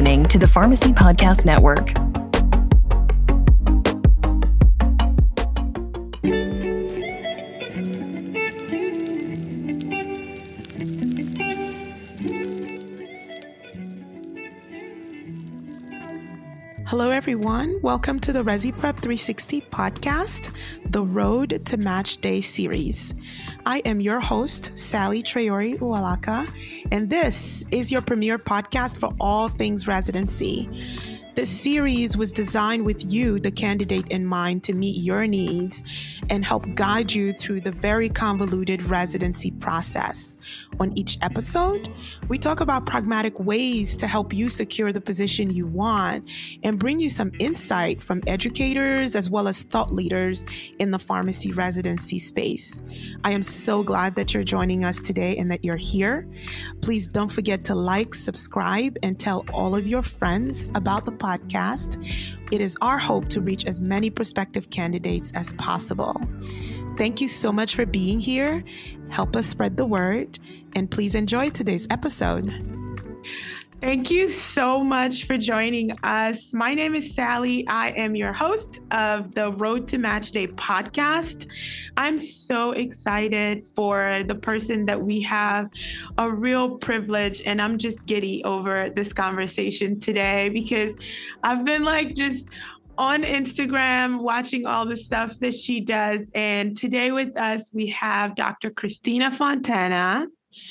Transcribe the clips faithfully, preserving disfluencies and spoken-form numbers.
listening to the Pharmacy Podcast Network. Hello, everyone. Welcome to the ResiPrep three sixty podcast, the Road to Match Day series. I am your host, Sally Traore Ualaka, and this is your premier podcast for all things residency. This series was designed with you, the candidate, in mind to meet your needs and help guide you through the very convoluted residency process. On each episode, we talk about pragmatic ways to help you secure the position you want and bring you some insight from educators as well as thought leaders in the pharmacy residency space. I am so glad that you're joining us today and that you're here. Please don't forget to like, subscribe, and tell all of your friends about the podcast. It is our hope to reach as many prospective candidates as possible. Thank you so much for being here. Help us spread the word, and please enjoy today's episode. Thank you so much for joining us. My name is Sally. I am your host of the Road to Match Day podcast. I'm so excited for the person that we have, a real privilege, and I'm just giddy over this conversation today because I've been like just on Instagram watching all the stuff that she does. And today with us, we have Doctor Christina Fontana.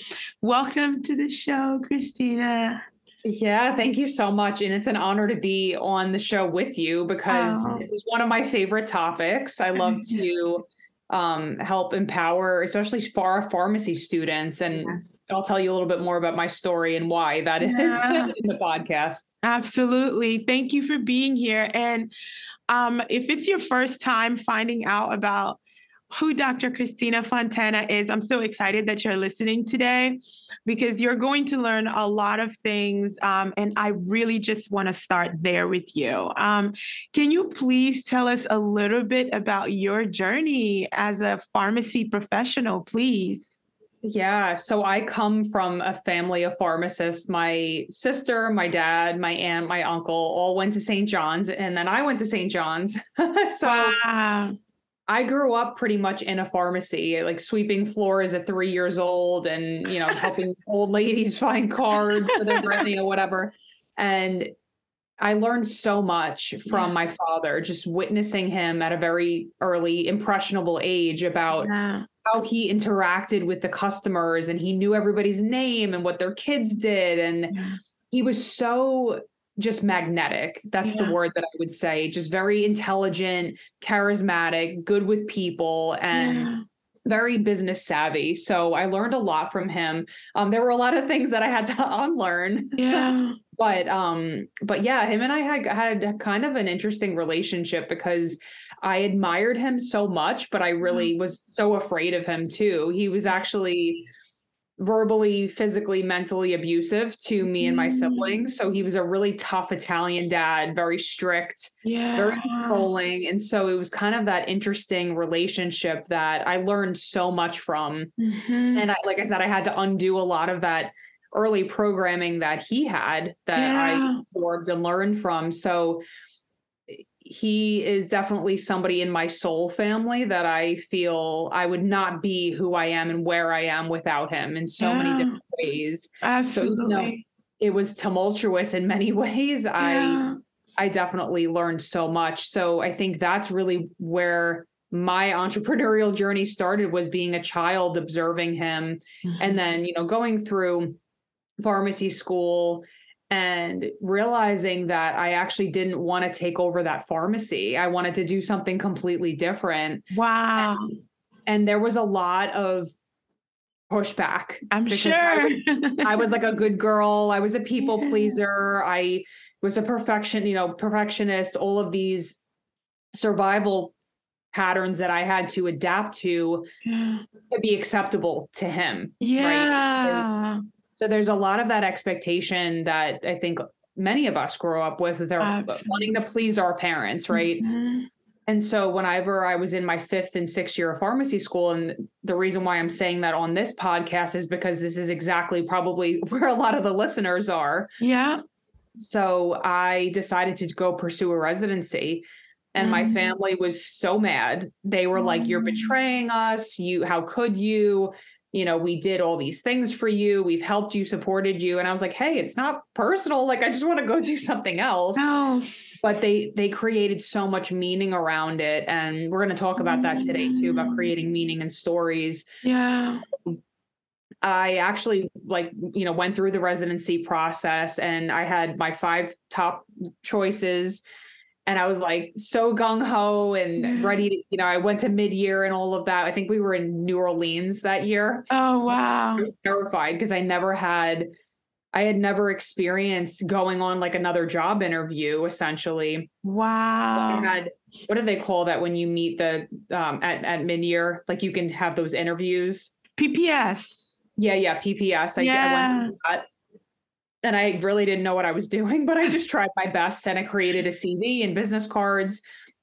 Welcome to the show, Christina. Yeah, thank you so much. And it's an honor to be on the show with you because Oh. this is one of my favorite topics. I love to um, help empower, especially for our pharmacy students. And Yes. I'll tell you a little bit more about my story and why that is Yeah. in the podcast. Absolutely. Thank you for being here. And um, if it's your first time finding out about who Doctor Christina Fontana is, I'm so excited that you're listening today because you're going to learn a lot of things. Um, and I really just want to start there with you. Um, can you please tell us a little bit about your journey as a pharmacy professional, please? Yeah, so I come from a family of pharmacists. My sister, my dad, my aunt, my uncle all went to Saint John's, and then I went to Saint John's. so Wow. I grew up pretty much in a pharmacy, like sweeping floors at three years old and, you know, helping old ladies find cards for their, you know, whatever. And I learned so much from Yeah. my father, just witnessing him at a very early, impressionable age about Yeah. how he interacted with the customers and he knew everybody's name and what their kids did. And Yeah. he was so just magnetic. That's Yeah. the word that I would say. Just very intelligent, charismatic, good with people, and Yeah. very business savvy. So I learned a lot from him. Um, there were a lot of things that I had to unlearn. Yeah. But um, but yeah, him and I had had kind of an interesting relationship because I admired him so much, but I really was so afraid of him too. He was actually verbally, physically, mentally abusive to me and my siblings. So he was a really tough Italian dad, very strict, Yeah. very controlling. And so it was kind of that interesting relationship that I learned so much from. Mhm. And I, like I said, I had to undo a lot of that early programming that he had that I Yeah. absorbed and learned from. So he is definitely somebody in my soul family that I feel I would not be who I am and where I am without him in so many Yeah. different ways. Absolutely. So, you know, it was tumultuous in many ways. I Yeah. I definitely learned so much. So I think that's really where my entrepreneurial journey started, was being a child, observing him, and then, you know, going through pharmacy school and realizing that I actually didn't want to take over that pharmacy. I wanted to do something completely different. Wow. And, and there was a lot of pushback. I'm because sure. I was, I was like a good girl. I was a people Yeah. pleaser. I was a perfection, you know, perfectionist, all of these survival patterns that I had to adapt to Yeah. to be acceptable to him. Yeah. Right? So there's a lot of that expectation that I think many of us grow up with, with our Absolutely. wanting to please our parents, right? Mhm. And so whenever I was in my fifth and sixth year of pharmacy school, and the reason why I'm saying that on this podcast is because this is exactly probably where a lot of the listeners are. Yeah. So I decided to go pursue a residency. And my Mm. family was so mad. They were like, "You're Mm. betraying us. You, how could you? You know, we did all these things for you. We've helped you, supported you." And I was like, "Hey, it's not personal. Like, I just want to go do something else." No. But they they created so much meaning around it. And we're going to talk about that today too, about creating meaning and stories. Yeah. I actually like, you know, went through the residency process, and I had my five top choices. And I was like so gung ho and Yeah. ready to, you know, I went to mid-year and all of that. I think we were in New Orleans that year. Oh, wow. I was terrified because I never had, I had never experienced going on like another job interview, essentially. Wow. I had, what do they call that when you meet the, um, at, at mid-year, like you can have those interviews? P P S. Yeah. Yeah. P P S. I, Yeah. I went through that. And I really didn't know what I was doing, but I just tried my best, and I created a C V and business cards,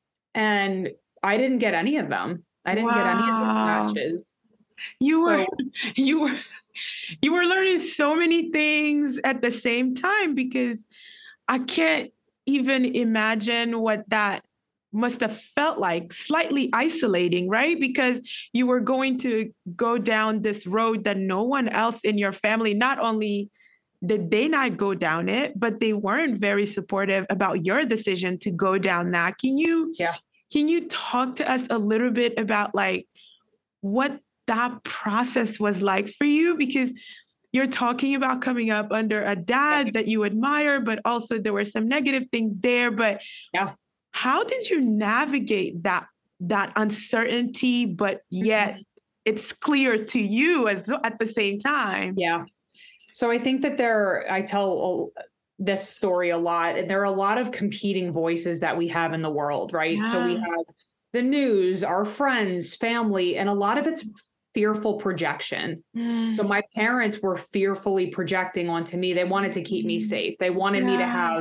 and I didn't get any of them. I didn't get any of those Wow. matches. You were, So you were, you were learning so many things at the same time, because I can't even imagine what that must have felt like. Slightly isolating, right? Because you were going to go down this road that no one else in your family, not only did they not go down it, but they weren't very supportive about your decision to go down that. Can you, yeah. can you talk to us a little bit about like what that process was like for you? Because you're talking about coming up under a dad that you admire, but also there were some negative things there. But yeah. how did you navigate that, that uncertainty, but yet mm-hmm. it's clear to you as at the same time? Yeah. So I think that there, I tell this story a lot, and there are a lot of competing voices that we have in the world, right? Yeah. So we have the news, our friends, family, and a lot of it's fearful projection. Mm. So my parents were fearfully projecting onto me. They wanted to keep me safe. They wanted yeah. me to have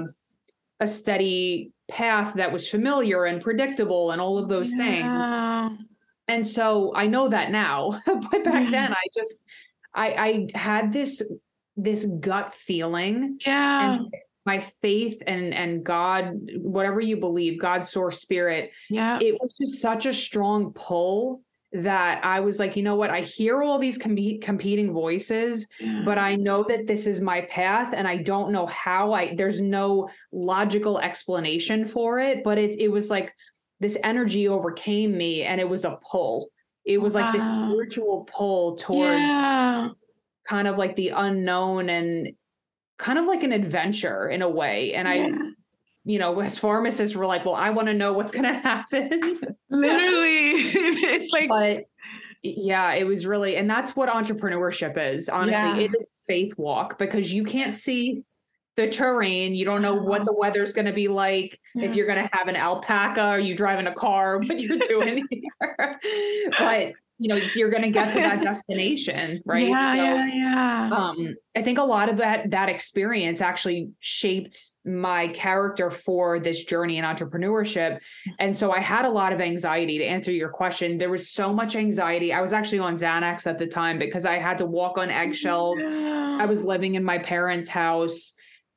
a steady path that was familiar and predictable and all of those yeah. things. And so I know that now, but back yeah. then I just, I, I had this this gut feeling, yeah, and my faith and, and God, whatever you believe, God, source, spirit. Yeah. It was just such a strong pull that I was like, you know what? I hear all these com- competing voices, yeah. but I know that this is my path, and I don't know how I, there's no logical explanation for it, but it, it was like this energy overcame me, and it was a pull. It was wow. like this spiritual pull towards yeah. kind of like the unknown and kind of like an adventure in a way. And yeah. I, you know, as pharmacists, we're like, well, I want to know what's going to happen. Literally. It's like, but yeah, it was really, and that's what entrepreneurship is. Honestly, yeah. it is a faith walk, because you can't see the terrain. You don't know what the weather's going to be like. Yeah. If you're going to have an alpaca, or you driving a car, what you're doing here. But you know, you're going to get to that destination, right? Yeah, so, yeah, yeah. Um, I think a lot of that, that experience actually shaped my character for this journey in entrepreneurship. And so I had a lot of anxiety. To answer your question, there was so much anxiety. I was actually on Xanax at the time because I had to walk on eggshells. Yeah. I was living in my parents' house.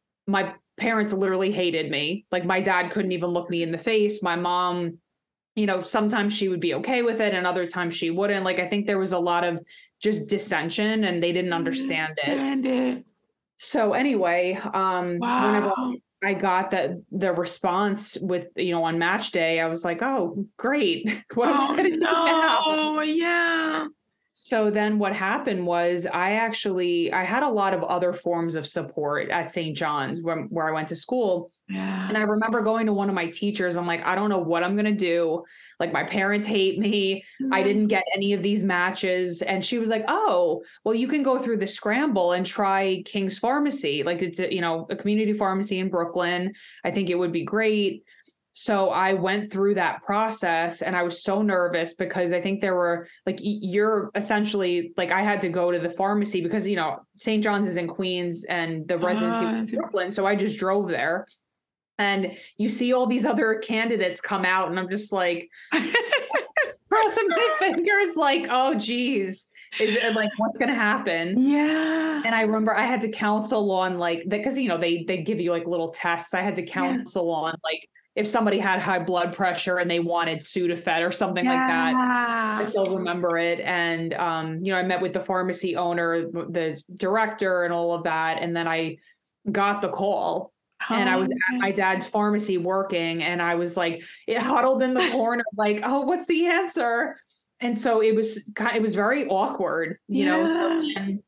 My parents literally hated me. Like, my dad couldn't even look me in the face. My mom, you know, sometimes she would be okay with it, and other times she wouldn't. Like, I think there was a lot of just dissension, and they didn't understand it. it. So anyway, um, wow. whenever I got the, the response with, you know, on match day, I was like, oh, great. What oh, am I going to no. do now? Oh, yeah. So then what happened was I actually, I had a lot of other forms of support at Saint John's where, where I went to school. Yeah. And I remember going to one of my teachers. I'm like, I don't know what I'm going to do. Like, my parents hate me. Mm-hmm. I didn't get any of these matches. And she was like, oh, well, you can go through the scramble and try King's Pharmacy. Like, it's a, you know, a community pharmacy in Brooklyn. I think it would be great. So I went through that process, and I was so nervous because I think there were like, you're essentially like, I had to go to the pharmacy because, you know, Saint John's is in Queens and the residency oh, was in Brooklyn. So I just drove there, and you see all these other candidates come out, and I'm just like, crossing my fingers like, oh, geez, is it like, what's going to happen? Yeah. And I remember I had to counsel on like that because, you know, they, they give you like little tests. I had to counsel yeah. on like if somebody had high blood pressure and they wanted Sudafed or something yeah. like that. I still remember it. And, um, you know, I met with the pharmacy owner, the director and all of that. And then I got the call. Oh, and I was at my dad's pharmacy working and I was like, it huddled in the corner, like, oh, what's the answer? And so it was, it was very awkward, you yeah. know, so and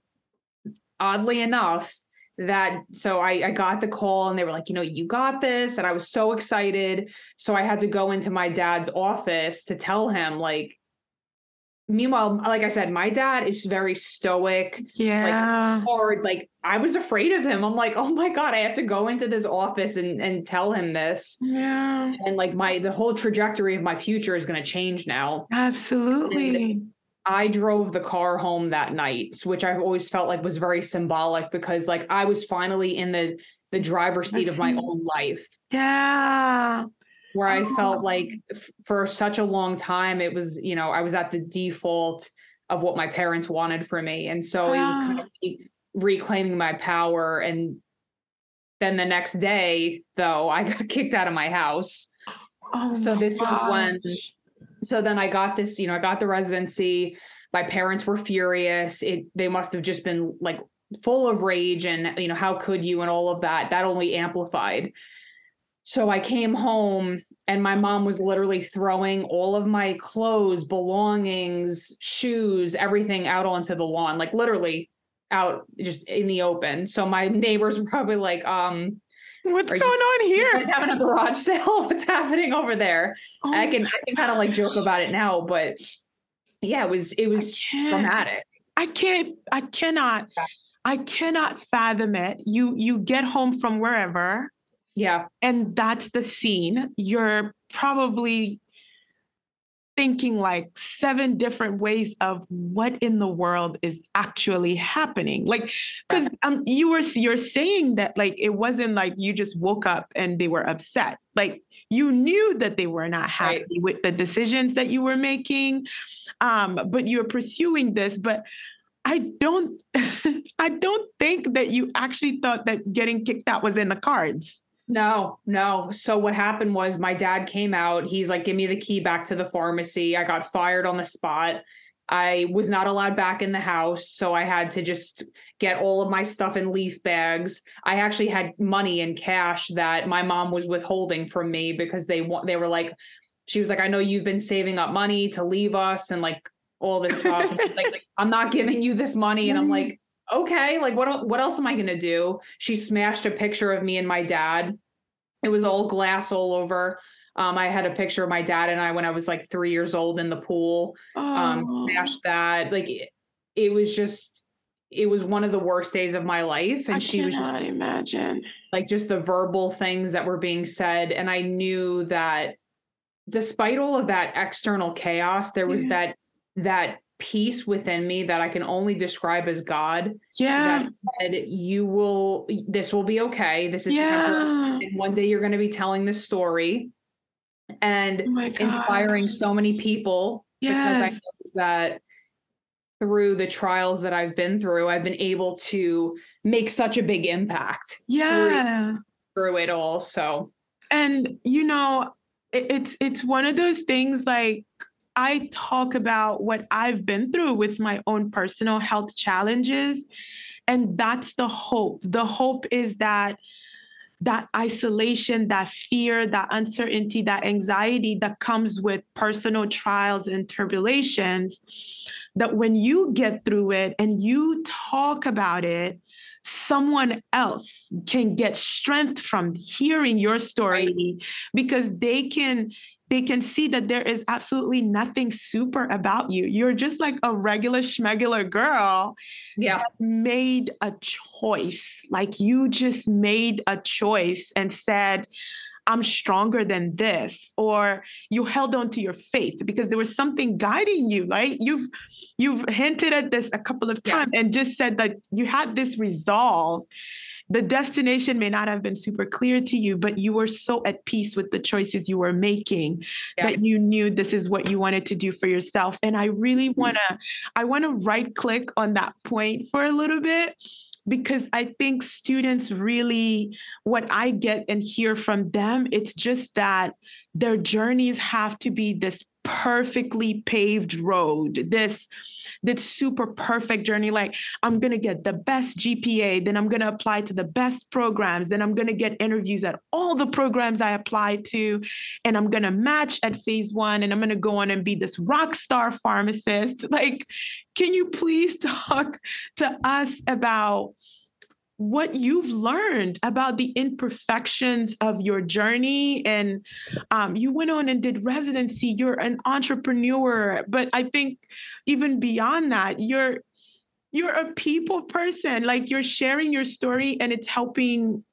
oddly enough that, so I, I got the call and they were like, you know, you got this. And I was so excited. So I had to go into my dad's office to tell him like, meanwhile, like I said, my dad is very stoic, yeah, like hard. Like I was afraid of him. I'm like, oh my God, I have to go into this office and, and tell him this. Yeah. And like my, the whole trajectory of my future is going to change now. Absolutely. And I drove the car home that night, which I've always felt like was very symbolic because like I was finally in the, the driver's seat of my own life. Yeah. Where I felt like f- for such a long time, it was, you know, I was at the default of what my parents wanted for me. And so it was kind of reclaiming my power. And then the next day, though, I got kicked out of my house. Oh so this gosh. was when, so then I got this, you know, I got the residency. My parents were furious. It, they must have just been like full of rage and, you know, how could you and all of that, that only amplified. So I came home and my mom was literally throwing all of my clothes, belongings, shoes, everything out onto the lawn, like literally out just in the open. So my neighbors were probably like, um, what's going you, on here? You guys having a garage sale? What's happening over there? Oh I can, I can kind of like joke about it now, but yeah, it was, it was I traumatic. I can't, I cannot, I cannot fathom it. You, you get home from wherever. Yeah. And that's the scene. You're probably thinking like seven different ways of what in the world is actually happening. Like, because um, you were, you're saying that like, it wasn't like you just woke up and they were upset. Like you knew that they were not happy right. with the decisions that you were making, um, but you're pursuing this. But I don't, I don't think that you actually thought that getting kicked out was in the cards. No, no. So what happened was my dad came out. He's like, give me the key back to the pharmacy. I got fired on the spot. I was not allowed back in the house. So I had to just get all of my stuff in leaf bags. I actually had money in cash that my mom was withholding from me because they want, they were like, she was like, I know you've been saving up money to leave us and like all this stuff. And she's like, like, I'm not giving you this money. And I'm like, okay, like what, what else am I going to do? She smashed a picture of me and my dad. It was all glass all over. Um, I had a picture of my dad and I when I was like three years old in the pool, oh. um, smashed that. Like it, it was just, it was one of the worst days of my life. And I she was just imagine like just the verbal things that were being said. And I knew that despite all of that external chaos, there was yeah. that, that peace within me that I can only describe as God. Yeah. That said, you will, this will be okay. This is yeah. temporary. And one day you're going to be telling this story and oh inspiring so many people yes. because I know that through the trials that I've been through, I've been able to make such a big impact. Yeah. Through, through it all. So, and you know, it, it's, it's one of those things like, I talk about what I've been through with my own personal health challenges. And that's the hope. The hope is that that isolation, that fear, that uncertainty, that anxiety that comes with personal trials and tribulations, that when you get through it and you talk about it, someone else can get strength from hearing your story right. because they can They can see that there is absolutely nothing super about you. You're just like a regular schmegular girl yeah. that made a choice. Like you just made a choice and said, I'm stronger than this. Or you held on to your faith because there was something guiding you, right? You've you've hinted at this a couple of times yes. and just said that you had this resolve. the destination may not have been super clear to you, but you were so at peace with the choices you were making yeah. that you knew this is what you wanted to do for yourself. And I really want to, I want to right click on that point for a little bit, because I think students really, what I get and hear from them, it's just that their journeys have to be this perfectly paved road, this, this super perfect journey. Like, I'm going to get the best G P A, then I'm going to apply to the best programs, then I'm going to get interviews at all the programs I apply to, and I'm going to match at phase one, and I'm going to go on and be this rock star pharmacist. Like, can you please talk to us about what you've learned about the imperfections of your journey? And um, you went on and did residency. You're an entrepreneur, but I think even beyond that, you're you're a people person. Like, you're sharing your story, and it's helping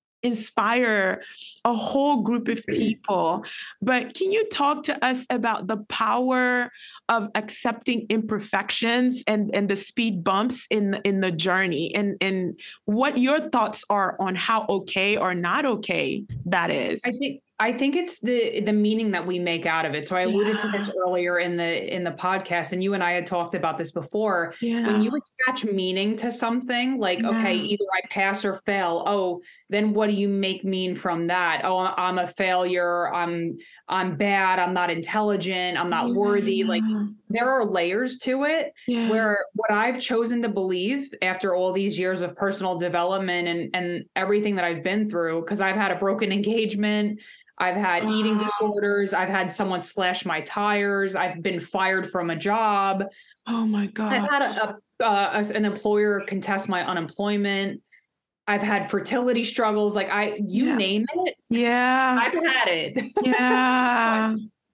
inspire a whole group of people. But can you talk to us about the power of accepting imperfections and, and the speed bumps in, in the journey, and, and what your thoughts are on how okay or not okay that is? I think I think it's the the meaning that we make out of it. So I alluded yeah. to this earlier in the in the podcast, and you and I had talked about this before. Yeah. When you attach meaning to something, like, yeah. okay, either I pass or fail. Oh, then what do you make mean from that? Oh, I'm a failure. I'm I'm bad. I'm not intelligent. I'm not yeah. worthy. Like, there are layers to it. Yeah. Where what I've chosen to believe after all these years of personal development and and everything that I've been through, because I've had a broken engagement. I've had wow. eating disorders. I've had someone slash my tires. I've been fired from a job. Oh my God. I've had a, a, uh, an employer contest my unemployment. I've had fertility struggles. Like I, you yeah. name it. Yeah. I've had it. Yeah.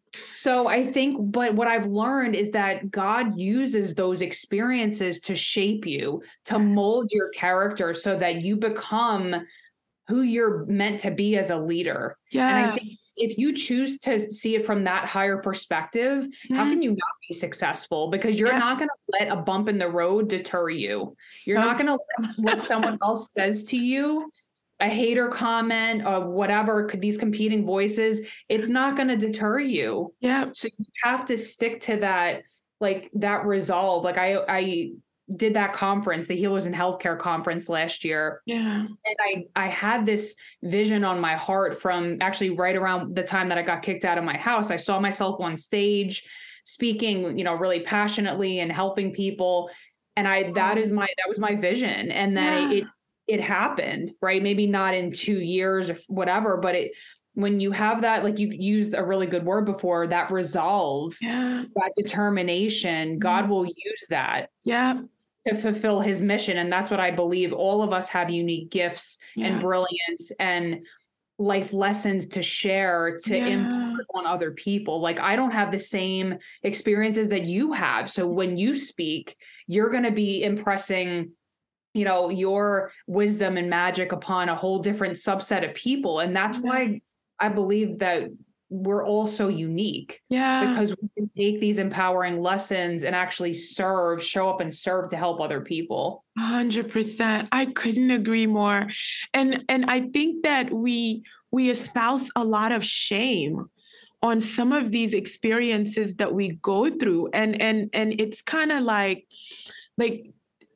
So I think, but what I've learned is that God uses those experiences to shape you, to mold your character so that you become who you're meant to be as a leader. Yeah. And I think if you choose to see it from that higher perspective, mm-hmm. how can you not be successful? Because you're yeah. not going to let a bump in the road deter you. You're so- not going to let what someone else says to you, a hater comment or whatever, these competing voices, it's not going to deter you. Yeah. So you have to stick to that, like that resolve. Like I, I, did that conference, the Healers in Healthcare conference last year. Yeah. And I, I had this vision on my heart from actually right around the time that I got kicked out of my house. I saw myself on stage speaking, you know, really passionately and helping people. And I, that is my, that was my vision. And then yeah. it, it happened, right? Maybe not in two years or whatever, but it, when you have that, like you used a really good word before, that resolve, yeah. that determination, God will use that. Yeah. To fulfill his mission. And that's what I believe. All of us have unique gifts yeah. and brilliance and life lessons to share, to yeah. impact on other people. Like I don't have the same experiences that you have. So when you speak, you're going to be impressing, you know, your wisdom and magic upon a whole different subset of people. And that's yeah. why I believe that we're all so unique. Yeah. Because we can take these empowering lessons and actually serve, show up and serve to help other people. one hundred percent. I couldn't agree more. And and I think that we we espouse a lot of shame on some of these experiences that we go through. And and and it's kind of like like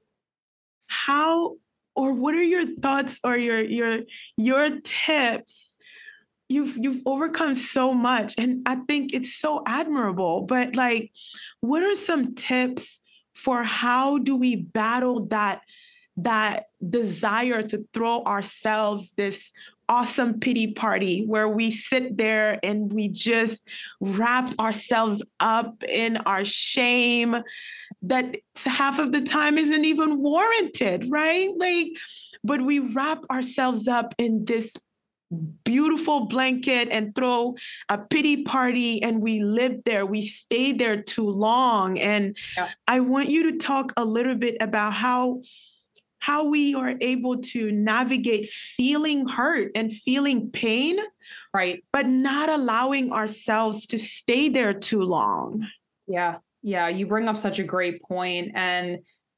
how or what are your thoughts or your your your tips? You've you've overcome so much, and I think it's so admirable. But like, what are some tips for how do we battle that that desire to throw ourselves this awesome pity party where we sit there and we just wrap ourselves up in our shame that half of the time isn't even warranted, right? Like, but we wrap ourselves up in this beautiful blanket and throw a pity party, and we live there. We stay there too long. And yeah. I want you to talk a little bit about how how we are able to navigate feeling hurt and feeling pain, right? But not allowing ourselves to stay there too long. Yeah. Yeah. You bring up such a great point. And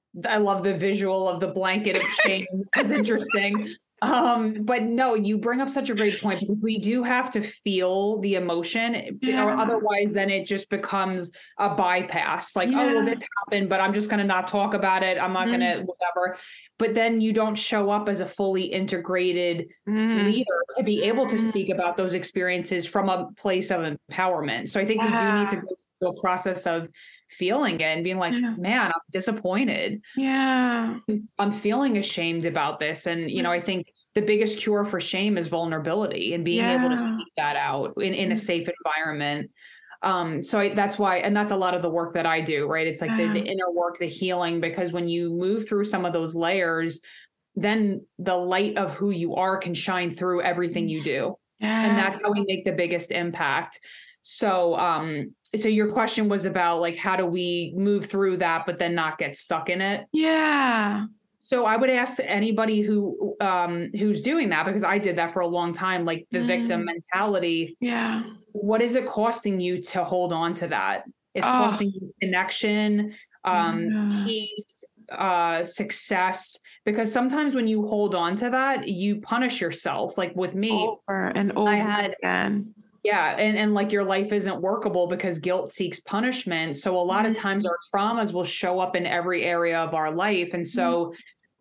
I love the visual of the blanket of shame. It's interesting. Um, but no, you bring up such a great point because we do have to feel the emotion, Yeah. or otherwise then it just becomes a bypass. Like, Yeah. oh, well, this happened, but I'm just going to not talk about it. I'm not Mm. going to whatever. But then you don't show up as a fully integrated Mm. leader to be able to speak about those experiences from a place of empowerment. So I think we do need to Yeah. go through a process of feeling it and being like, Yeah. man, I'm disappointed. Yeah. I'm feeling ashamed about this. And, you know, I think the biggest cure for shame is vulnerability and being able to Yeah. speak that out in, in a Mm. safe environment. Um, so I, that's why, and that's a lot of the work that I do, right? It's like the, the Yeah. inner work, the healing, because when you move through some of those layers, then the light of who you are can shine through everything you do. And Yes. that's how we make the biggest impact. So, um, so your question was about like, how do we move through that, but then not get stuck in it? Yeah. So I would ask anybody who, um, who's doing that, because I did that for a long time, like the victim Mm. mentality. Yeah. What is it costing you to hold on to that? It's Oh. costing you connection, um, Yeah. peace, uh, success, because sometimes when you hold on to that, you punish yourself. Like with me, Over and over I had, again. yeah. And, and like your life isn't workable because guilt seeks punishment. So a lot of times Mm. our traumas will show up in every area of our life. And so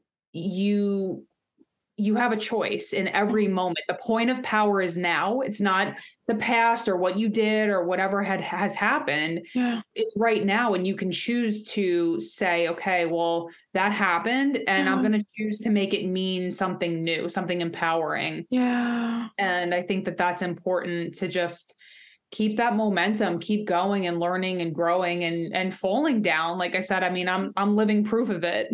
you, you have a choice in every moment. The point of power is now. It's not the past or what you did or whatever had has happened. Yeah. It's right now. And you can choose to say, okay, well, that happened. And I'm Yeah. going to choose to make it mean something new, something empowering. Yeah. And I think that that's important to just keep that momentum, keep going and learning and growing and, and falling down. Like I said, I mean, I'm, I'm living proof of it.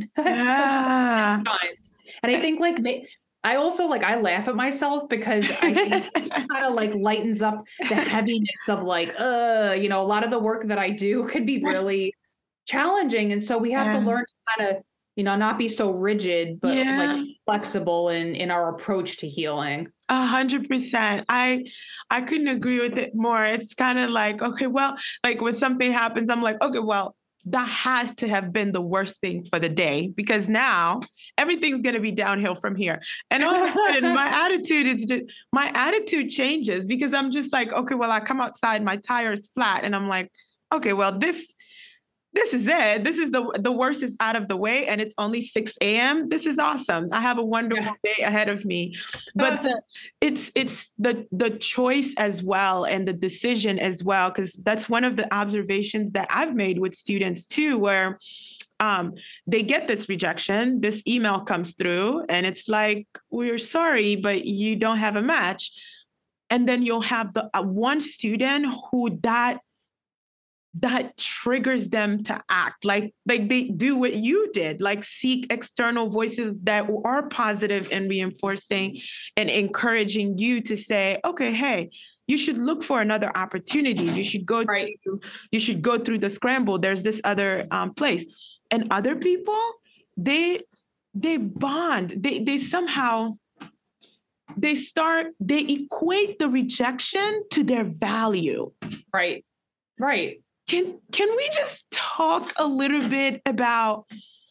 Yeah. And I think like, I also like, I laugh at myself because I think it kind of like lightens up the heaviness of like, uh, you know, a lot of the work that I do could be really challenging. And so we have Yeah. to learn to kind of, you know, not be so rigid, but Yeah. like flexible in, in our approach to healing. A hundred percent. I I couldn't agree with it more. It's kind of like, okay, well, like when something happens, I'm like, okay, well, that has to have been the worst thing for the day because now everything's going to be downhill from here. And all of a sudden, my attitude is just, my attitude changes because I'm just like, okay, well, I come outside, my tire's flat. And I'm like, okay, well, this, this is it. This is the the worst is out of the way and it's only six a.m. This is awesome. I have a wonderful Yeah. day ahead of me. But the, it's it's the the choice as well and the decision as well, because that's one of the observations that I've made with students too, where um, they get this rejection, this email comes through and it's like, we're sorry, but you don't have a match. And then you'll have the uh, one student who that that triggers them to act like like they do what you did, like seek external voices that are positive and reinforcing and encouraging you to say, okay, hey, you should look for another opportunity. You should go Right. to you should go through the scramble. There's this other um, place. And other people, they they bond. They they somehow they start they equate the rejection to their value. Right. Right. Can can we just talk a little bit about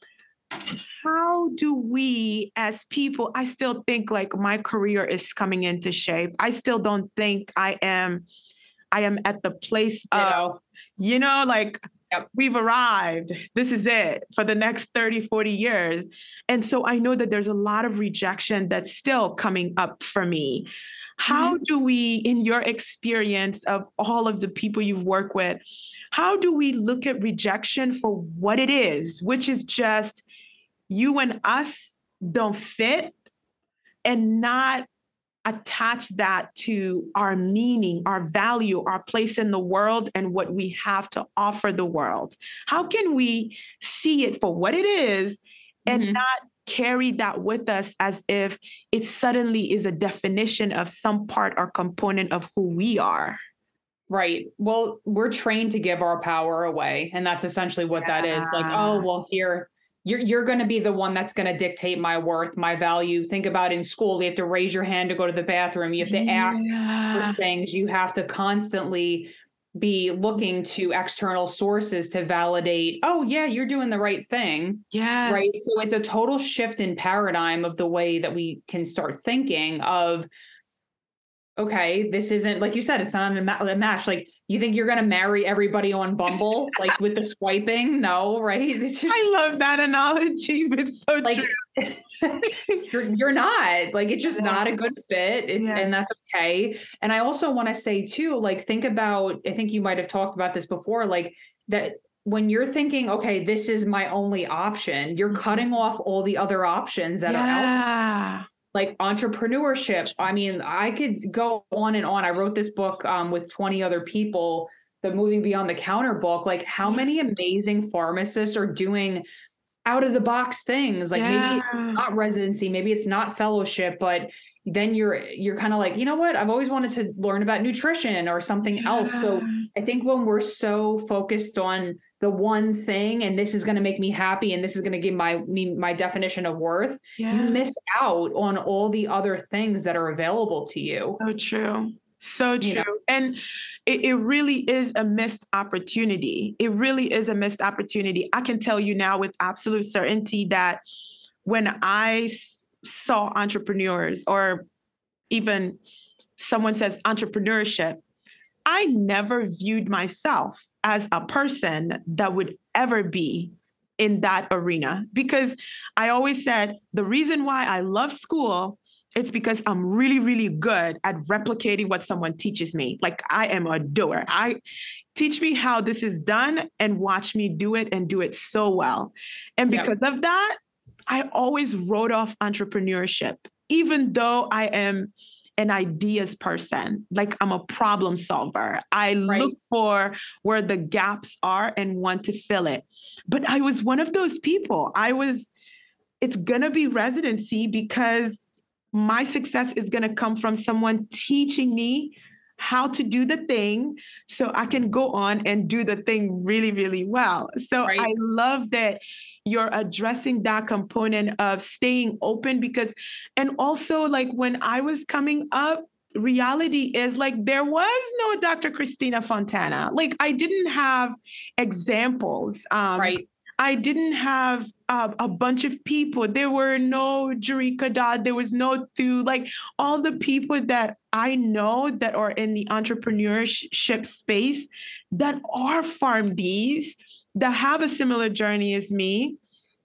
how do we as people, I still think like my career is coming into shape. I still don't think I am I am at the place You of, know, you know, like Yep. we've arrived. This is it for the next thirty, forty years. And so I know that there's a lot of rejection that's still coming up for me. How Mhm. do we, in your experience of all of the people you've worked with, how do we look at rejection for what it is, which is just you and us don't fit, and not attach that to our meaning, our value, our place in the world, and what we have to offer the world? How can we see it for what it is and Mhm. not carry that with us as if it suddenly is a definition of some part or component of who we are? Right. Well, we're trained to give our power away. And that's essentially what that is. Like, oh, Yeah. well, here, you're you're going to be the one that's going to dictate my worth, my value. Think about in school, you have to raise your hand to go to the bathroom. You have to ask Yeah. for things. You have to constantly be looking to external sources to validate, oh yeah, you're doing the right thing. Yes. Right. So it's a total shift in paradigm of the way that we can start thinking of, okay, this isn't, like you said, it's not a, ma- a match. Like, you think you're going to marry everybody on Bumble, like with the swiping? No, right? It's just, I love that analogy. It's so like, true. you're, you're not, like, it's just Yeah. not a good fit. It, Yeah. And that's okay. And I also want to say too, like, think about, I think you might have talked about this before, like that when you're thinking, okay, this is my only option, you're Mhm. cutting off all the other options that are out there. Yeah. Like entrepreneurship. I mean, I could go on and on. I wrote this book um, with twenty other people, the Moving Beyond the Counter book. Like, how Yeah. many amazing pharmacists are doing out of the box things? Like, maybe it's Yeah. not residency, maybe it's not fellowship, but then you're you're kind of like, you know what? I've always wanted to learn about nutrition or something else. So Yeah. I think when we're so focused on the one thing, and this is going to make me happy, and this is going to give my me my definition of worth, Yeah. you miss out on all the other things that are available to you. So true. So true. You know? And it, it really is a missed opportunity. It really is a missed opportunity. I can tell you now with absolute certainty that when I s- saw entrepreneurs, or even someone says entrepreneurship, I never viewed myself as a person that would ever be in that arena, because I always said the reason why I love school, it's because I'm really, really good at replicating what someone teaches me. Like, I am a doer. I teach me how this is done and watch me do it and do it so well. And Yep. because of that, I always wrote off entrepreneurship, even though I am an ideas person. Like, I'm a problem solver. I Right. look for where the gaps are and want to fill it. But I was one of those people. I was, it's going to be residency because my success is going to come from someone teaching me how to do the thing so I can go on and do the thing really, really well. So Right. I love that you're addressing that component of staying open, because, and also, like, when I was coming up, reality is like there was no Doctor Christina Fontana. Like, I didn't have examples. Um, Right. I didn't have uh, a bunch of people. There were no Jerika Dodd. There was no Thu. Like, all the people that I know that are in the entrepreneurship space that are PharmDs, that have a similar journey as me,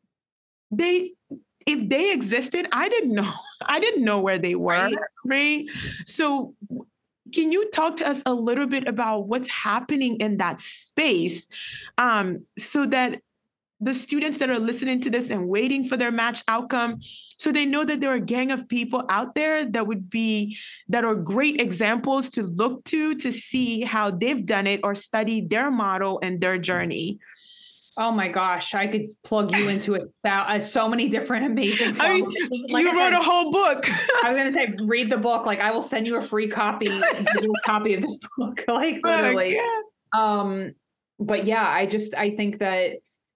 they, if they existed, I didn't know. I didn't know where they were, Right. right? So can you talk to us a little bit about what's happening in that space, um, so that the students that are listening to this and waiting for their match outcome, so they know that there are a gang of people out there that would be, that are great examples to look to, to see how they've done it or study their model and their journey? Oh my gosh, I could plug you into it. Uh, so many different amazing I mean, pharmacists. Like you I wrote said, a whole book. I was going to say, read the book. Like, I will send you a free copy, digital copy of this book. Like, literally. Yeah. Um, but yeah, I just, I think that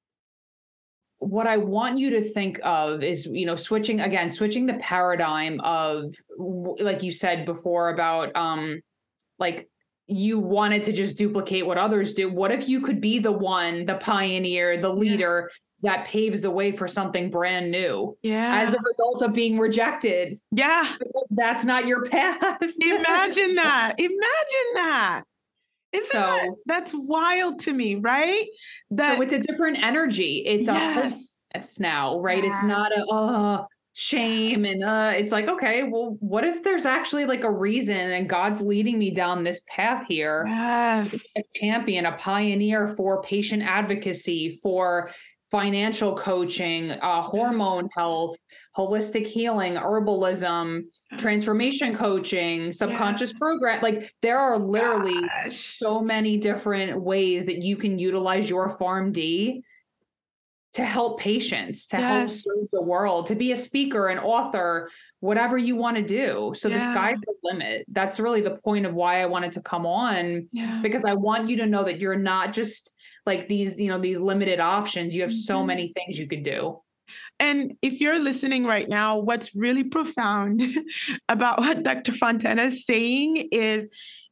what I want you to think of is, you know, switching again, switching the paradigm of, like you said before about, um, like, you wanted to just duplicate what others do. What if you could be the one, the pioneer, the leader that paves the way for something brand new Yeah. as a result of being rejected? Yeah. That's not your path. Imagine that. Imagine that. Isn't So- that, that's wild to me, right? That, So it's a different energy. It's yes. a hopelessness now, right? Yeah. It's not a uh shame and uh it's like, okay, well, what if there's actually like a reason and God's leading me down this path here? Yes. A champion, a pioneer for patient advocacy, for financial coaching, uh, hormone health, holistic healing, herbalism, transformation coaching, subconscious program. Like, there are literally Gosh. so many different ways that you can utilize your PharmD to help patients, to help Yes. serve the world, to be a speaker, an author, whatever you want to do. So the Yeah. sky's the limit. That's really the point of why I wanted to come on, Yeah. because I want you to know that you're not just like these, you know, these limited options. You have so Mhm. many things you could do. And if you're listening right now, what's really profound about what Doctor Fontana is saying is,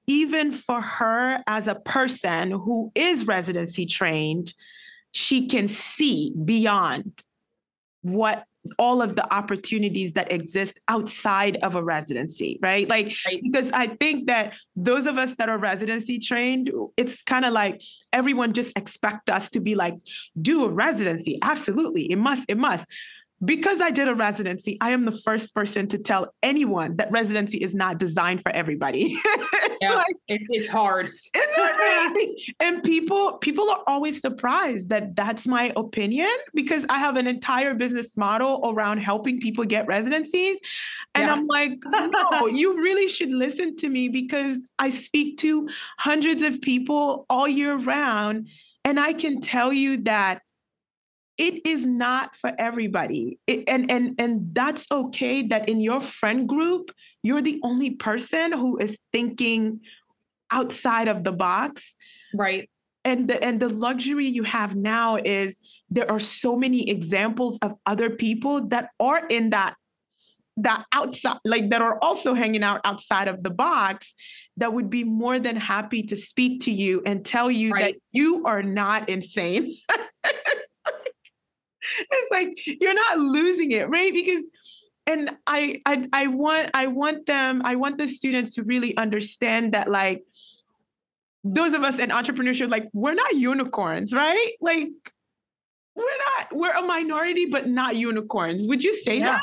even for her as a person who is residency trained, she can see beyond what all of the opportunities that exist outside of a residency, right? Like, right. Because I think that those of us that are residency trained, it's kind of like everyone just expect us to be like, do a residency. Absolutely. It must, it must. Because I did a residency, I am the first person to tell anyone that residency is not designed for everybody. Yeah, like, it, it's hard. It's hard. And people, people are always surprised that that's my opinion, because I have an entire business model around helping people get residencies. And yeah. I'm like, no, you really should listen to me, because I speak to hundreds of people all year round. And I can tell you that it is not for everybody. It, and, and, and that's okay that in your friend group, you're the only person who is thinking outside of the box. Right. And the, and the luxury you have now is there are so many examples of other people that are in that, that outside, like that are also hanging out outside of the box, that would be more than happy to speak to you and tell you right. that you are not insane. It's like, you're not losing it, right? Because, and I, I, I want, I want them, I want the students to really understand that, like, those of us in entrepreneurship, like, we're not unicorns, right? Like, we're not, we're a minority, but not unicorns. Would you say yeah. that?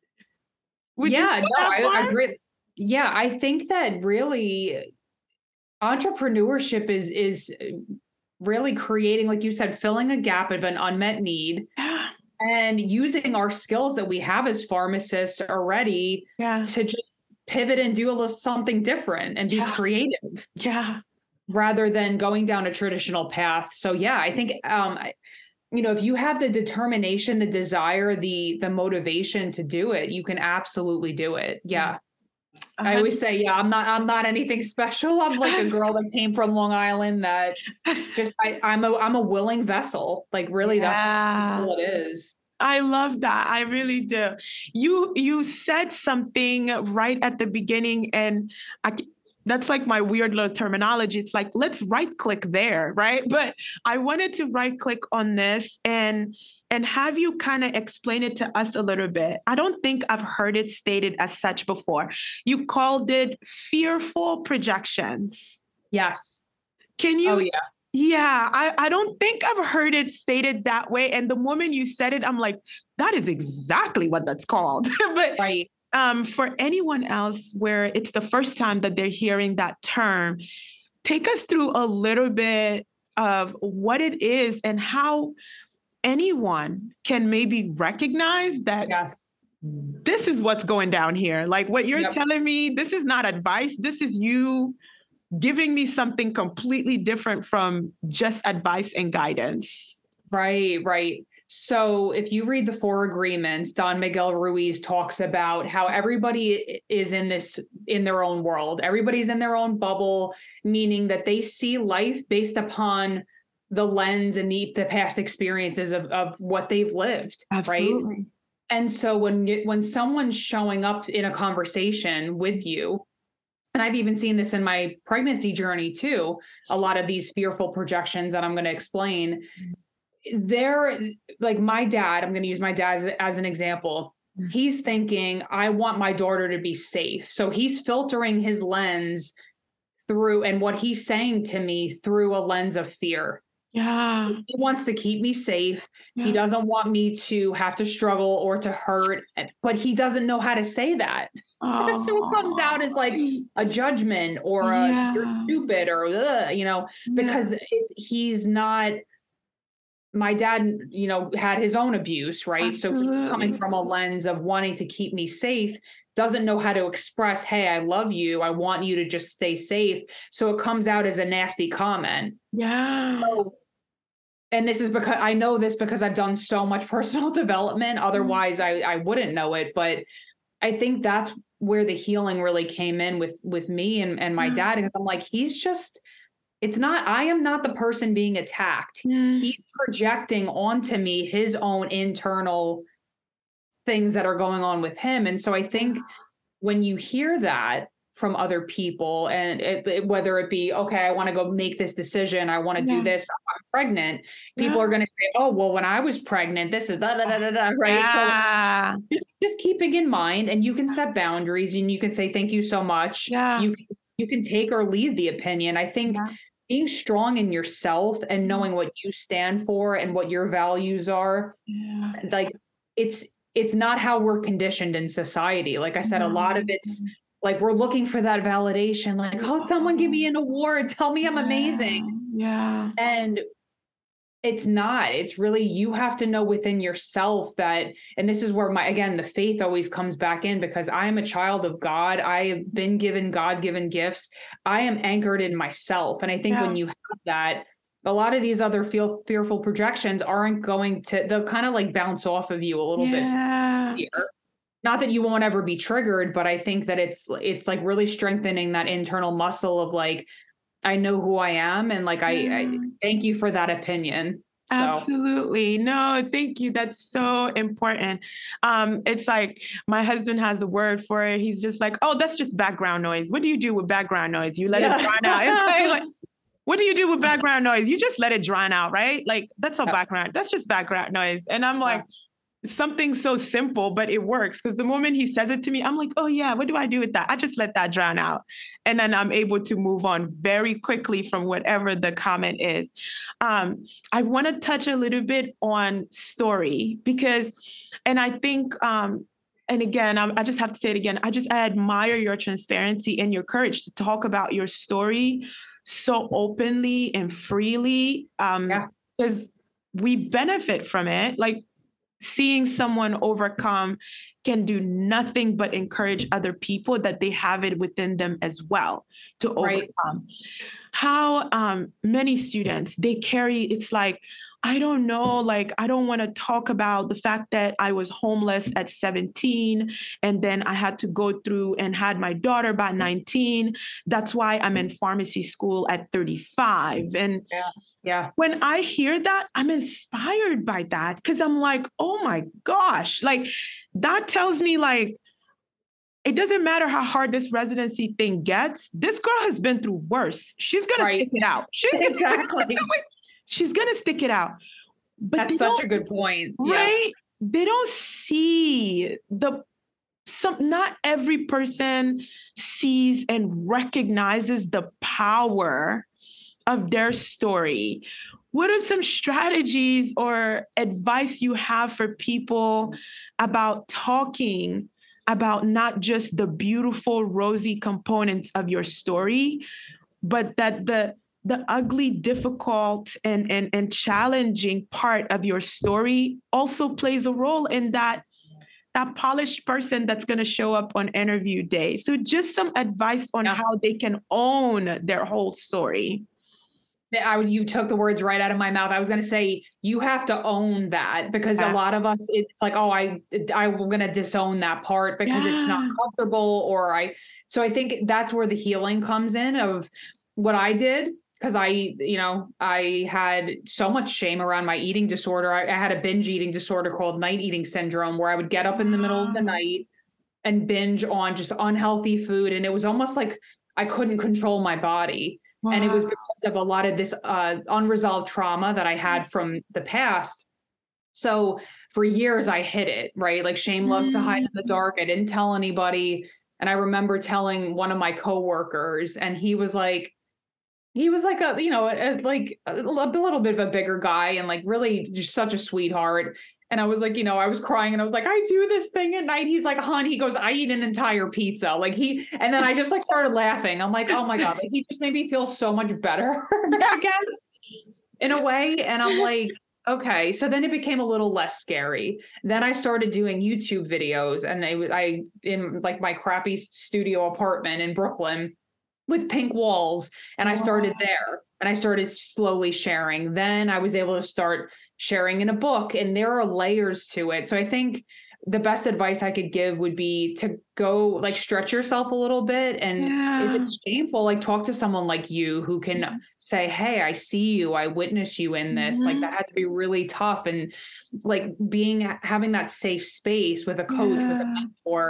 Would yeah, no, I, I agree. Yeah, I think that really entrepreneurship is, is, really creating, like you said, filling a gap of an unmet need and using our skills that we have as pharmacists already yeah. to just pivot and do a little something different and be yeah. creative. Yeah. Rather than going down a traditional path. So yeah, I think, um, you know, if you have the determination, the desire, the, the motivation to do it, you can absolutely do it. Yeah. Uh-huh. I always say, yeah, I'm not, I'm not anything special. I'm like a girl that came from Long Island that just, I, I'm a, I'm a willing vessel. Like really, yeah. that's all it is. I love that. I really do. You, you said something right at the beginning, and I, that's like my weird little terminology. It's like, let's right click there. Right. But I wanted to right click on this and And have you kind of explain it to us a little bit? I don't think I've heard it stated as such before. You called it fearful projections. Yes. Can you? Oh, yeah. Yeah, I, I don't think I've heard it stated that way. And the moment you said it, I'm like, that is exactly what that's called. But right. um, for anyone else where it's the first time that they're hearing that term, take us through a little bit of what it is and how anyone can maybe recognize that yes. this is what's going down here. Like what you're yep. telling me, this is not advice. This is you giving me something completely different from just advice and guidance. Right, right. So if you read the Four Agreements, Don Miguel Ruiz talks about how everybody is in this, in their own world. Everybody's in their own bubble, meaning that they see life based upon the lens and the, the past experiences of, of what they've lived. Absolutely. Right. And so when, when someone's showing up in a conversation with you, and I've even seen this in my pregnancy journey too, a lot of these fearful projections that I'm going to explain, they're like my dad, I'm going to use my dad as, as an example. He's thinking, I want my daughter to be safe. So he's filtering his lens through, and what he's saying to me through a lens of fear. Yeah. So he wants to keep me safe. Yeah. He doesn't want me to have to struggle or to hurt, but he doesn't know how to say that. Oh. So it comes out as like a judgment or a, yeah. you're stupid or, ugh, you know, because yeah. it, he's not, my dad, you know, had his own abuse, right? Absolutely. So he's coming from a lens of wanting to keep me safe, doesn't know how to express, hey, I love you. I want you to just stay safe. So it comes out as a nasty comment. Yeah. So, and this is because I know this because I've done so much personal development. Otherwise, I, I wouldn't know it. But I think that's where the healing really came in with, with me and, and my mm. dad. Because I'm like, he's just, it's not, I am not the person being attacked. Mm. He's projecting onto me his own internal things that are going on with him. And so I think when you hear that, from other people. And it, it- whether it be, okay, I want to go make this decision. I want to Yeah. do this. I'm pregnant. People Yeah. are going to say, oh, well, when I was pregnant, this is da, da, da, da, da, right? So Yeah. just, just keeping in mind, and you can set boundaries and you can say, thank you so much. Yeah. You, you can take or leave the opinion. I think Yeah. being strong in yourself and knowing what you stand for and what your values are, Yeah. like it's, it's not how we're conditioned in society. Like I said, a lot of it's like, we're looking for that validation, like, oh, someone give me an award, tell me I'm amazing. Yeah. And it's not, it's really, you have to know within yourself that, and this is where my, again, the faith always comes back in, because I am a child of God. I have been given God-given gifts. I am anchored in myself. And I think Yeah. when you have that, a lot of these other feel, fearful projections aren't going to, they'll kind of like bounce off of you a little Yeah. bit easier. Not that you won't ever be triggered, but I think that it's, it's like really strengthening that internal muscle of like, I know who I am. And like, I, I Yeah. thank you for that opinion. So. Absolutely. No, thank you. That's so important. Um, it's like my husband has a word for it. He's just like, oh, that's just background noise. What do you do with background noise? You let Yeah. it drown out. It's like, like, what do you do with background noise? You just let it drown out, right? Like that's all Yep. background. That's just background noise. And I'm like, something so simple, but it works. Because the moment he says it to me, I'm like, oh yeah, what do I do with that? I just let that drown out. And then I'm able to move on very quickly from whatever the comment is. Um, I want to touch a little bit on story because, and I think, um, and again, I, I just have to say it again. I just, I admire your transparency and your courage to talk about your story so openly and freely. Um, Yeah. because we benefit from it. Like, seeing someone overcome can do nothing but encourage other people that they have it within them as well to Right. overcome. How um, many students, they carry, it's like, I don't know, like, I don't want to talk about the fact that I was homeless at seventeen and then I had to go through and had my daughter by nineteen. That's why I'm in pharmacy school at thirty-five. And Yeah. Yeah. when I hear that, I'm inspired by that because I'm like, oh my gosh, like that tells me like, it doesn't matter how hard this residency thing gets. This girl has been through worse. She's going Right. to stick it out. She's gonna, Exactly. she's going to stick it out. But That's they such don't- a good point. Yeah. right? They don't see the some not every person sees and recognizes the power of their story. What are some strategies or advice you have for people about talking about not just the beautiful, rosy components of your story, but that the the ugly, difficult, and, and, and challenging part of your story also plays a role in that, that polished person that's going to show up on interview day. So just some advice on Yeah. how they can own their whole story. I would, you took the words right out of my mouth. I was going to say, you have to own that because Yeah. a lot of us, it's like, oh, I, I'm going to disown that part because it's not Yeah. comfortable or I, so I think that's where the healing comes in of what I did. Cause I, you know, I had so much shame around my eating disorder. I, I had a binge eating disorder called night eating syndrome, where I would get up in the middle of the night and binge on just unhealthy food. And it was almost like I couldn't control my body. Wow. And it was because of a lot of this uh, unresolved trauma that I had from the past. So for years I hid it, right? Like shame loves to hide in the dark. I didn't tell anybody. And I remember telling one of my coworkers, and he was like, he was like a, you know, a, like a, a little bit of a bigger guy and like really just such a sweetheart. And I was like, you know, I was crying and I was like, I do this thing at night. He's like, hon, he goes, I eat an entire pizza. Like he, and then I just like started laughing. I'm like, oh my God, like he just made me feel so much better, I guess, in a way. And I'm like, okay. So then it became a little less scary. Then I started doing YouTube videos, and I, I in like my crappy studio apartment in Brooklyn with pink walls. And I started there and I started slowly sharing. Then I was able to start sharing in a book, and there are layers to it. So I think the best advice I could give would be to go like stretch yourself a little bit. And Yeah. if it's shameful, like talk to someone like you who can say, hey, I see you, I witness you in this. Mhm. Like that had to be really tough. And like being, having that safe space with a coach, with a Yeah. mentor,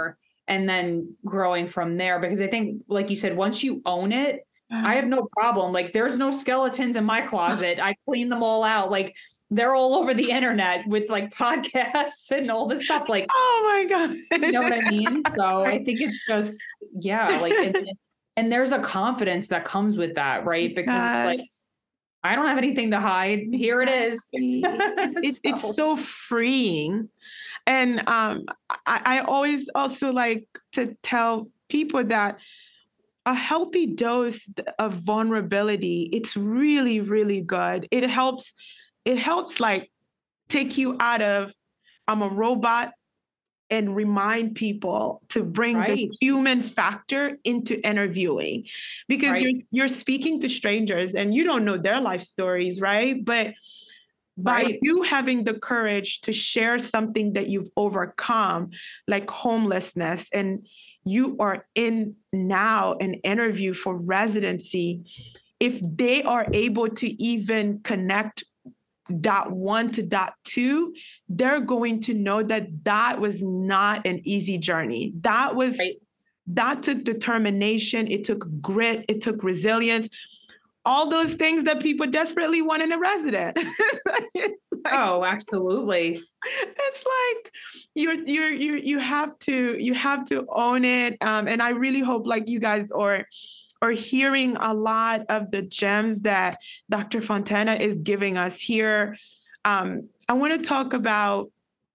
and then growing from there. Because I think, like you said, once you own it, I have no problem. Like, there's no skeletons in my closet. I clean them all out. Like, they're all over the internet with like podcasts and all this stuff. Like, oh my God. You know what I mean? So I think it's just, yeah, like, and, and there's a confidence that comes with that, right? Because yes. It's like, I don't have anything to hide. Here it is. it's, so. it's so freeing. And um, I, I always also like to tell people that a healthy dose of vulnerability, it's really, really good. It helps, it helps like take you out of, I'm a robot, and remind people to bring right. the human factor into interviewing, because right. you're you're speaking to strangers and you don't know their life stories, right? But by right. you having the courage to share something that you've overcome, like homelessness, and you are in now an interview for residency, if they are able to even connect dot one to dot two, they're going to know that that was not an easy journey. That was, right. that took determination. It took grit. It took resilience. All those things that people desperately want in a resident. Like, oh, absolutely. It's like you're, you're, you you have to, you have to own it. Um, and I really hope like you guys are, are hearing a lot of the gems that Doctor Fontana is giving us here. Um, I want to talk about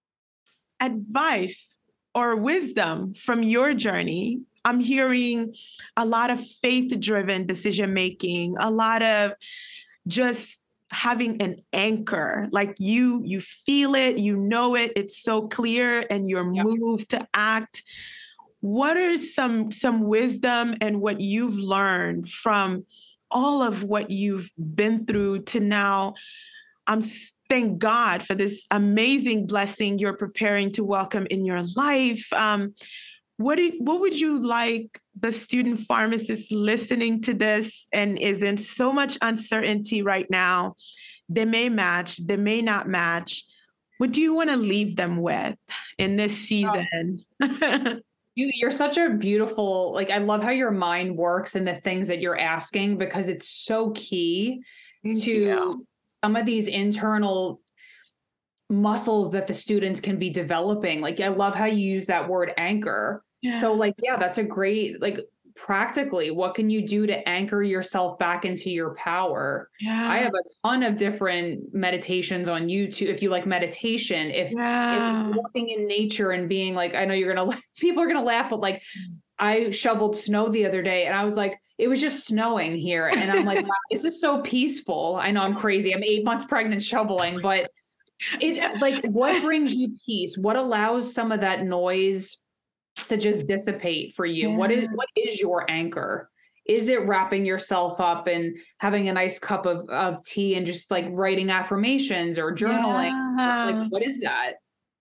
advice or wisdom from your journey. I'm hearing a lot of faith-driven decision-making, a lot of just having an anchor, like you, you feel it, you know it, it's so clear, and you're yep. moved to act. What are some some wisdom and what you've learned from all of what you've been through to now? I'm thank God for this amazing blessing you're preparing to welcome in your life. Um, what did, what would you like the student pharmacist listening to this and is in so much uncertainty right now? They may match, they may not match. What do you want to leave them with in this season? Oh. You, you're such a beautiful, like, I love how your mind works and the things that you're asking, because it's so key Thank to you. Some of these internal muscles that the students can be developing. Like, I love how you use that word anchor. Yeah. So like, yeah, that's a great, like, practically, what can you do to anchor yourself back into your power? Yeah. I have a ton of different meditations on YouTube. If you like meditation, if, yeah. if walking in nature and being like, I know you're going to, people are going to laugh, but like I shoveled snow the other day and I was like, it was just snowing here. And I'm like, wow, this is so peaceful. I know I'm crazy. I'm eight months pregnant shoveling, but it's like, what brings you peace? What allows some of that noise to just dissipate for you? Yeah. What is, what is your anchor? Is it wrapping yourself up and having a nice cup of, of tea and just like writing affirmations or journaling? Yeah. Like, what is that?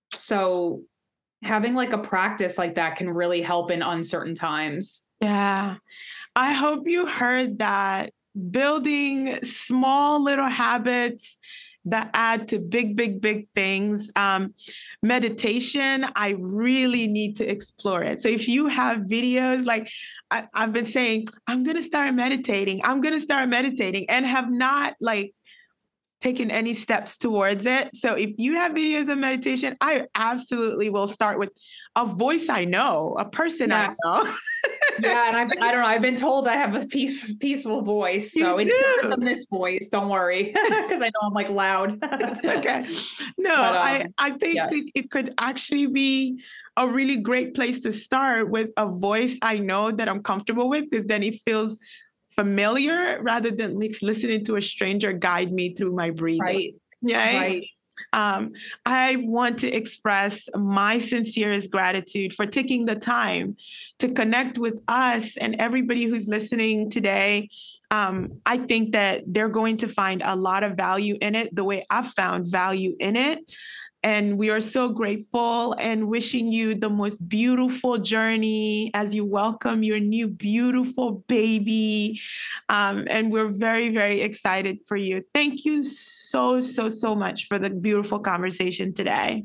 So having like a practice like that can really help in uncertain times. Yeah. I hope you heard that. Building small little habits that add to big, big, big things. Um, meditation, I really need to explore it. So if you have videos, like I, I've been saying, I'm going to start meditating. I'm going to start meditating and have not like taken any steps towards it. So if you have videos of meditation, I absolutely will start with a voice I know, a person yes. I know. Yeah, and I've, I don't know. I've been told I have a peace, peaceful voice, so you it's do. different than this voice. Don't worry, because I know I'm like loud. That's okay. No, but, um, I I think yeah. it, it could actually be a really great place to start with a voice I know that I'm comfortable with, because then it feels familiar rather than like listening to a stranger guide me through my breathing. Right. Yeah. Right. Um, I want to express my sincerest gratitude for taking the time to connect with us and everybody who's listening today. Um, I think that they're going to find a lot of value in it, the way I've found value in it. And we are so grateful and wishing you the most beautiful journey as you welcome your new beautiful baby. Um, and we're very, very excited for you. Thank you so, so, so much for the beautiful conversation today.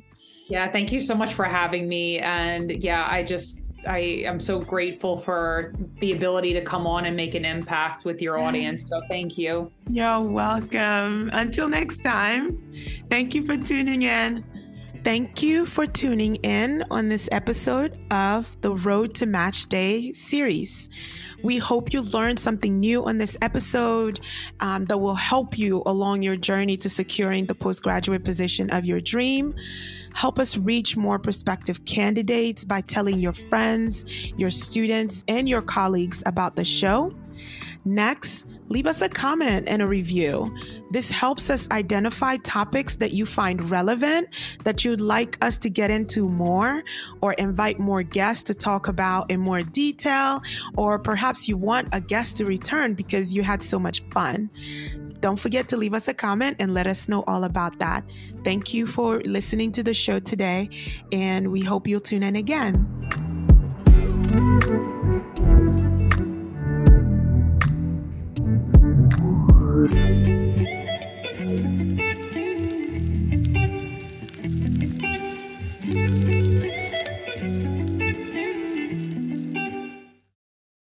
Yeah, thank you so much for having me. And yeah, I just, I am so grateful for the ability to come on and make an impact with your audience. So thank you. You're welcome. Until next time, thank you for tuning in. Thank you for tuning in on this episode of the Road to Match Day series. We hope you learned something new on this episode um, that will help you along your journey to securing the postgraduate position of your dream. Help us reach more prospective candidates by telling your friends, your students, and your colleagues about the show. Next, leave us a comment and a review. This helps us identify topics that you find relevant, that you'd like us to get into more, or invite more guests to talk about in more detail, or perhaps you want a guest to return because you had so much fun. Don't forget to leave us a comment and let us know all about that. Thank you for listening to the show today, and we hope you'll tune in again.